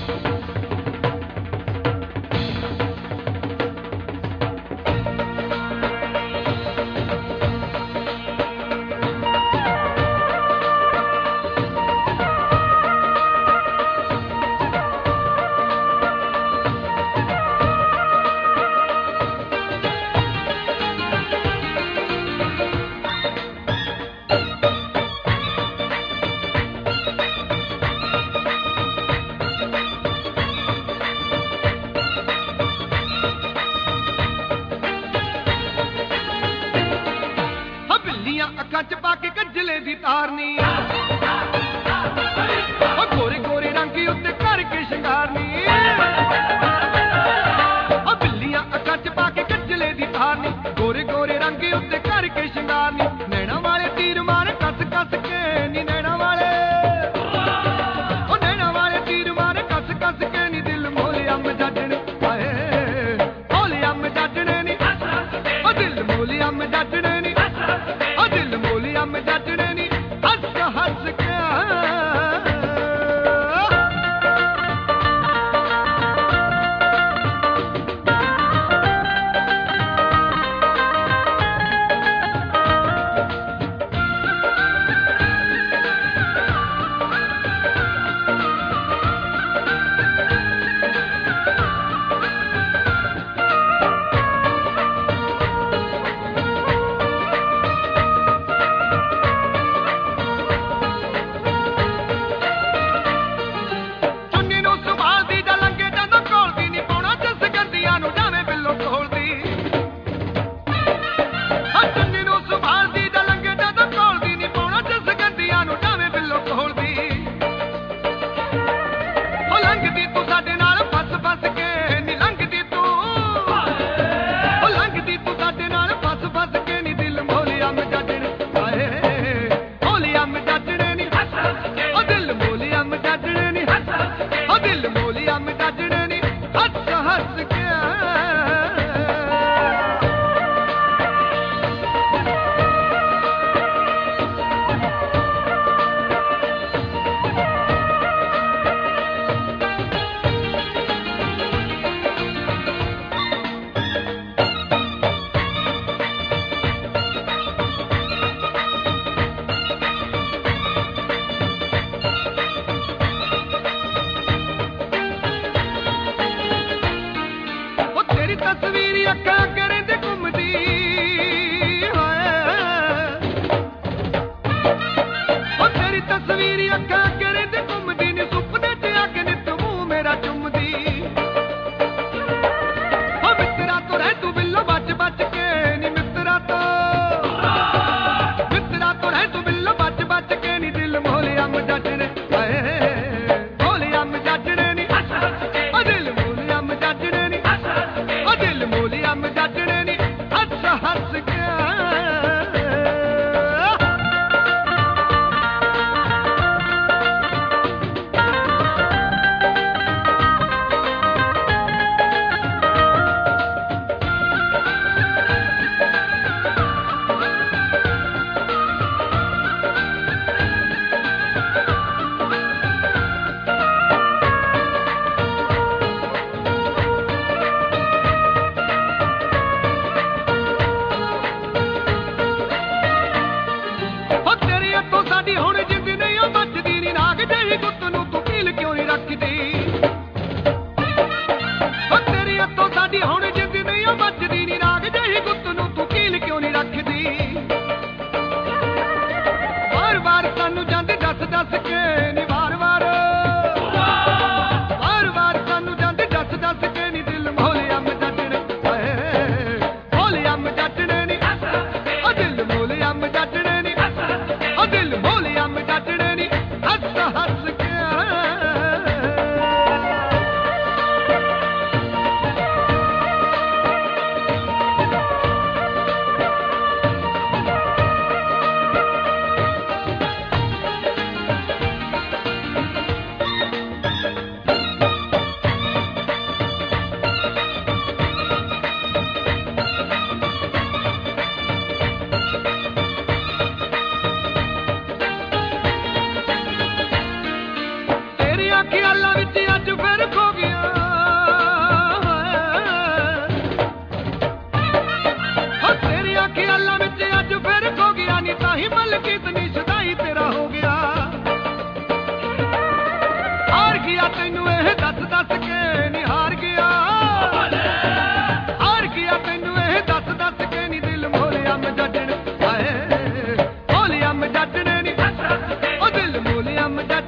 ਅੱਖਾਂ ਚ ਪਾ ਕੇ ਕੱਜਲੇ ਦੀ ਤਾਰਨੀ ਗੋਰੇ ਗੋਰੇ ਰੰਗ ਉੱਤੇ ਕਰਕੇ ਸ਼ਿੰਗਾਰਨੀ ਬਿੱਲੀਆਂ ਅੱਖਾਂ ਚ ਪਾ ਕੇ ਕੱਜਲੇ ਦੀ ਤਾਰਨੀ ਗੋਰੇ ਗੋਰੇ ਰੰਗ ਉੱਤੇ ਕਰਕੇ ਸ਼ਿੰਗਾਰਨੀ ਨੈਣਾ ਵਾਲੇ ਤੀਰ ਮਾਰ ਕੱਸ ਕੱਸ ਕੇ ਨੀ ਨੈਣਾ ਵਾਲੇ ਤੀਰ ਮਾਰ ਕੱਸ ਕੱਸ ਕੇ ਨੀ ਦਿਲ ਮੋਲਿਆ ਮਜਾਜਣੇ ਹਾਏ ਮੋਲਿਆ ਮਜਾਜਣੇ ਨੀ ਦਿਲ ਮੋਲਿਆ ਮਜਾਜਣੇ ਨੀ ਦਿਲ ਮੋਲਿਆ ਮਜਾਜਣੇ ਨੀ ਹੱਸ ਹੱਸ ਕੇ ਤਾਂ ਹੀ ਮਲਕੀਤ ਨੀ ਸਦਾਈ ਤੇਰਾ ਹੋ ਗਿਆ। ਹਾਰ ਗਿਆ ਤੈਨੂੰ ਇਹ ਦੱਸ ਦੱਸ ਕੇ ਨੀ ਹਾਰ ਗਿਆ। ਹਾਰ ਗਿਆ ਤੈਨੂੰ ਇਹ ਦੱਸ ਦੱਸ ਕੇ ਨੀ ਦਿਲ ਮੋਲਿਆ ਮਜੱਜਣ ਹਾਏ ਮੋਲਿਆ ਮਜੱਜਣ ਨੀ ਉਹ ਦਿਲ ਮੋਲਿਆ ਮਜੱਜਣ